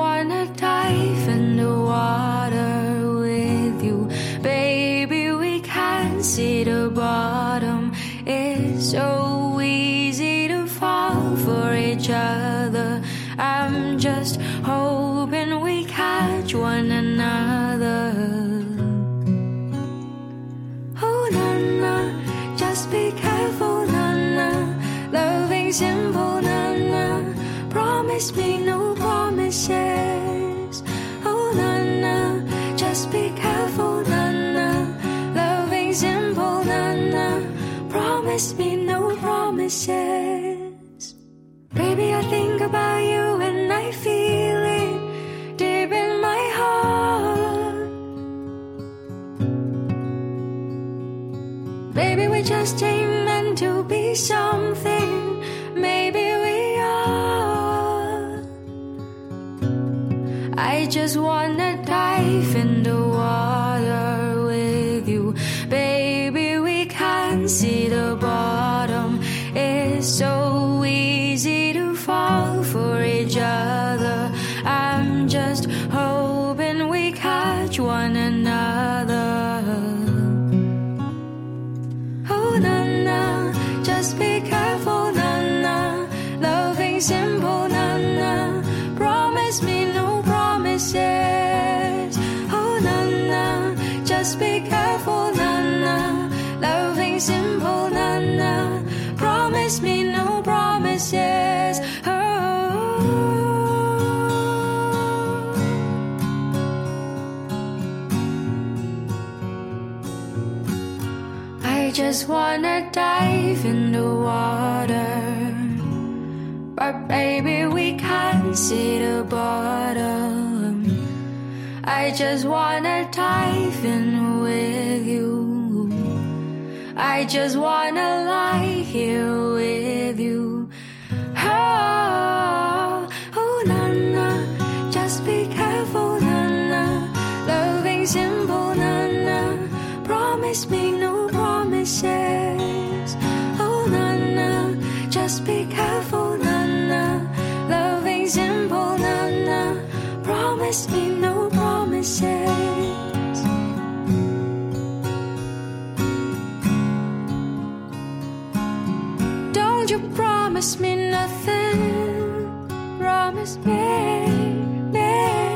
wanna dive in the water with you. Baby, we can't see the bottom. It's so easy to fall for each other. I'm just hoping we catch one another. Oh, Nana, just be careful, Nana. Loving simple, Nana. Promise me no promises. Oh, Nana, just be careful, Nana. Loving simple, Nana. Promise me no promises. Baby, I think about you and I feel it deep in my heart. Baby, we just ain't meant to be something. Maybe we are. I just wanna dive in the water with you. Baby, we can't see the bottom. It's so easy to fall for each other. I'm just hoping we catch one another. Oh, Nana, just be careful, Nana. Loving simple, Nana. Promise me no promises. Oh, Nana, just be careful, Nana. Loving simple, Nana. Promise me no promises. I just wanna dive in the water, but baby, we can't see the bottom. I just wanna dive in with you. I just wanna lie here with you. Oh, oh, Nana, just be careful, Nana. Loving simple, Nana. Promise me no promises. Oh, Nana, just be careful, Nana. Loving simple, Nana. Promise me no promises. Don't you promise me nothing. Promise me.